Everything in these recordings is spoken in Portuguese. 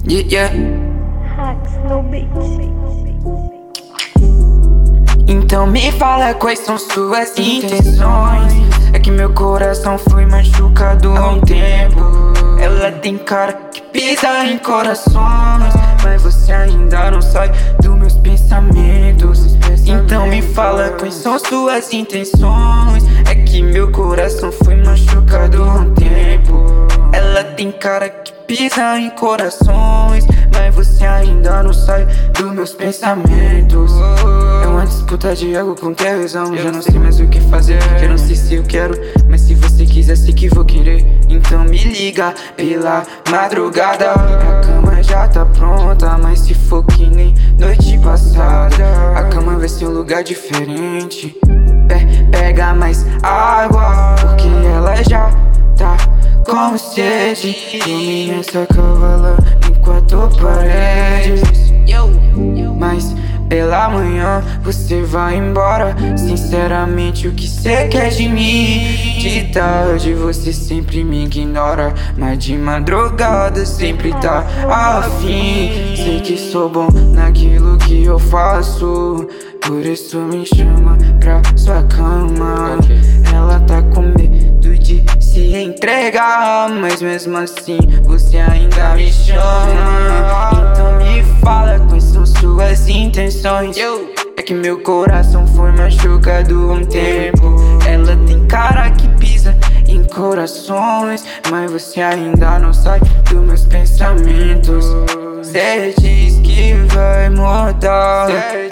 Yeah. Hacks no beat. Então me fala quais são suas intenções. É que meu coração foi machucado há um tempo. Ela tem cara que pisa em corações, mas você ainda não sai dos meus pensamentos. Então me fala quais são suas intenções. É que meu coração foi machucado há um tempo. Ela tem cara que pisa em corações, mas você ainda não sai dos meus pensamentos. É uma disputa de ego com tesão. Já não sei mais o que fazer, já não sei se eu quero, mas se você quiser, sei que vou querer. Então me liga pela madrugada. A cama já tá pronta, mas se for que nem noite passada, a cama vai ser um lugar diferente. Pega mais água, porque ela já tá com sede. Dorme nessa cavala em quatro paredes. Mas pela manhã você vai embora. Sinceramente, o que cê quer de mim? De tarde você sempre me ignora, mas de madrugada sempre tá afim. Sei que sou bom naquilo que eu faço, por isso me chama pra sua cama. Ela tá com medo de se entregar, mas mesmo assim você ainda me chama. Então me fala quais são suas intenções. É que meu coração foi machucado há um tempo. Ela tem cara que pisa em corações, mas você ainda não sai dos meus pensamentos. Cê diz que vai mudar,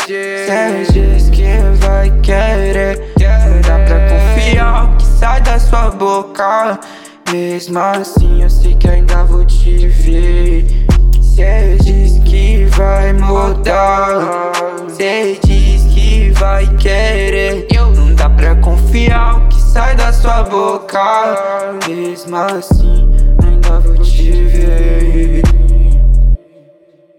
cê diz que vai querer. Não dá pra confiar o que sai da sua boca. Mesmo assim eu sei que ainda vou te ver. Cê diz que vai mudar, cê diz que vai querer. Não dá pra confiar o que sai da sua boca. Mesmo assim ainda vou te ver.